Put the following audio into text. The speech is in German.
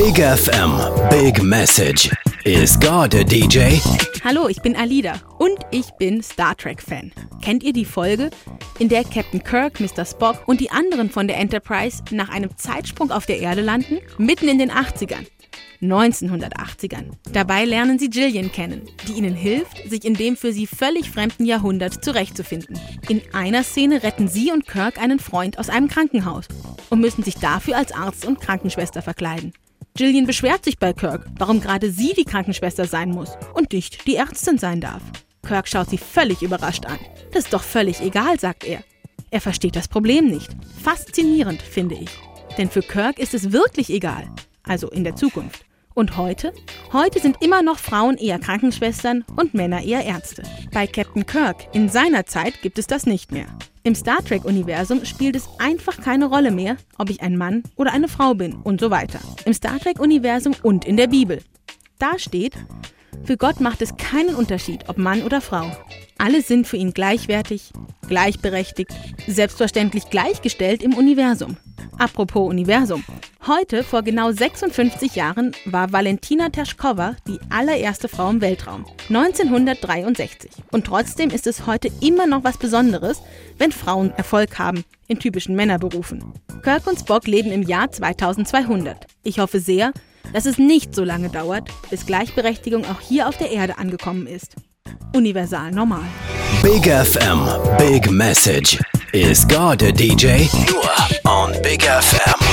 Big FM, Big Message. Is God a DJ? Hallo, ich bin Alida und ich bin Star Trek-Fan. Kennt ihr die Folge, in der Captain Kirk, Mr. Spock und die anderen von der Enterprise nach einem Zeitsprung auf der Erde landen? Mitten in den 80ern. 1980ern. Dabei lernen sie Jillian kennen, die ihnen hilft, sich in dem für sie völlig fremden Jahrhundert zurechtzufinden. In einer Szene retten sie und Kirk einen Freund aus einem Krankenhaus und müssen sich dafür als Arzt und Krankenschwester verkleiden. Jillian beschwert sich bei Kirk, warum gerade sie die Krankenschwester sein muss und nicht die Ärztin sein darf. Kirk schaut sie völlig überrascht an. Das ist doch völlig egal, sagt er. Er versteht das Problem nicht. Faszinierend, finde ich. Denn für Kirk ist es wirklich egal. Also in der Zukunft. Und heute? Heute sind immer noch Frauen eher Krankenschwestern und Männer eher Ärzte. Bei Captain Kirk in seiner Zeit gibt es das nicht mehr. Im Star Trek-Universum spielt es einfach keine Rolle mehr, ob ich ein Mann oder eine Frau bin und so weiter. Im Star Trek-Universum und in der Bibel. Da steht, für Gott macht es keinen Unterschied, ob Mann oder Frau. Alle sind für ihn gleichwertig, gleichberechtigt, selbstverständlich gleichgestellt im Universum. Apropos Universum. Heute, vor genau 56 Jahren, war Valentina Tereshkova die allererste Frau im Weltraum. 1963. Und trotzdem ist es heute immer noch was Besonderes, wenn Frauen Erfolg haben in typischen Männerberufen. Kirk und Spock leben im Jahr 2200. Ich hoffe sehr, dass es nicht so lange dauert, bis Gleichberechtigung auch hier auf der Erde angekommen ist. Universal normal. Big FM, Big Message. Is God a DJ? Nur on Big FM.